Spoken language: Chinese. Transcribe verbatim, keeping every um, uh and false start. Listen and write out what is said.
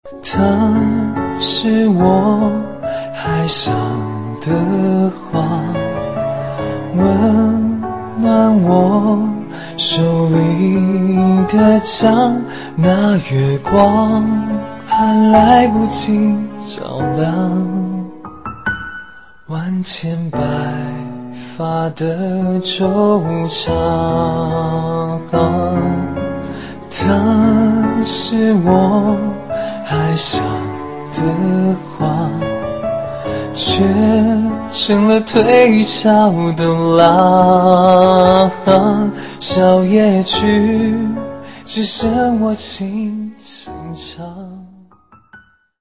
它是我海上的花，温暖我手里的桨，那月光还来不及照亮万千白发的惆怅。它是我海上的花，却成了退潮的浪，小夜曲只剩我轻声唱。